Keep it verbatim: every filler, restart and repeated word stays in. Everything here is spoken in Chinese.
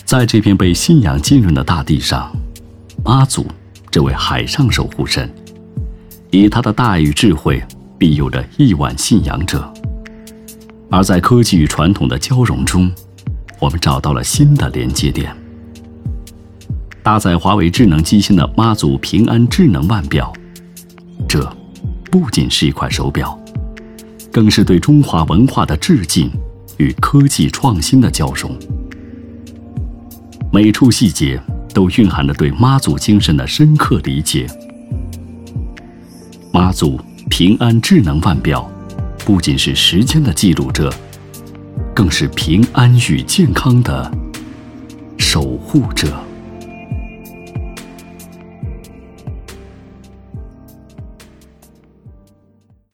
在这片被信仰浸润的大地上，妈祖这位海上守护神，以他的大爱与智慧庇佑着亿万信仰者。而在科技与传统的交融中，我们找到了新的连接点。搭载华为智能机芯的妈祖平安智能腕表，这不仅是一块手表，更是对中华文化的致敬与科技创新的交融。每处细节都蕴含着对妈祖精神的深刻理解。妈祖平安智能腕表不仅是时间的记录者，更是平安与健康的守护者。